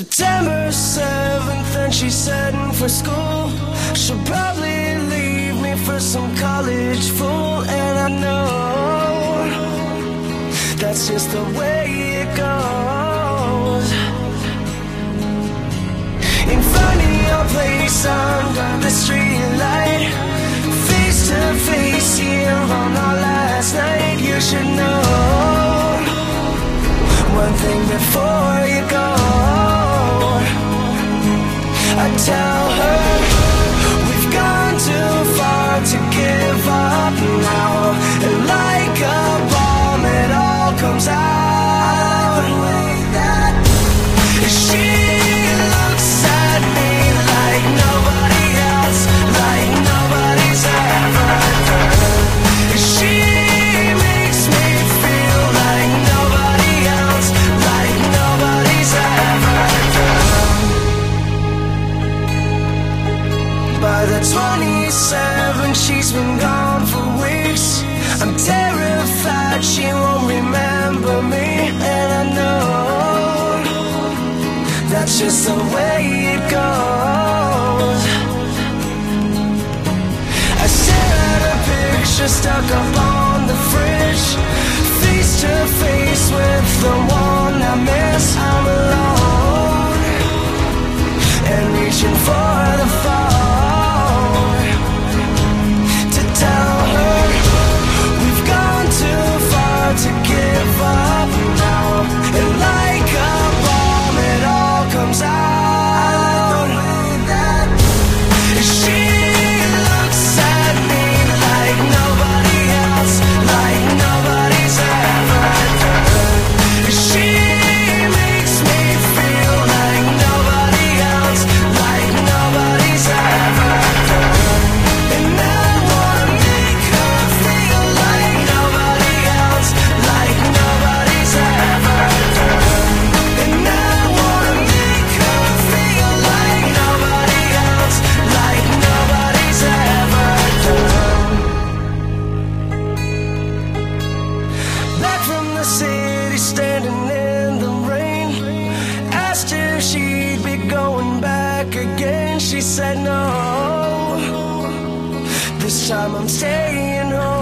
September 7th and she's heading for school. She'll probably leave me for some college fool. And I know that's just the way it goes. In front of your place under the street light, face to face here on our last night. You should know one thing before you go. I tell her we've gone too far to give up now. And like a bomb it all comes out. The way that she looks at me like nobody else, like nobody's ever done. She makes me feel like nobody else, like nobody's ever done. By the 27th, she's been gone for weeks. I'm terrified she won't remember me. And I know that's just the way it goes. I stare at a picture stuck up on the fridge, face to face with the one I miss. I'm alone and reaching for the phone to tell her we've gone too far to give up now. And like a bomb it all comes out. The way that she looks at me like nobody else, like nobody's ever done. She makes me feel like nobody else, like nobody's ever done. And I wanna make her feel like nobody else, like nobody's ever done. And I wanna make her feel like nobody else, like nobody's ever done. Back from the city, standing in the rain, asked if she'd be going back again. She said no, this time I'm staying home.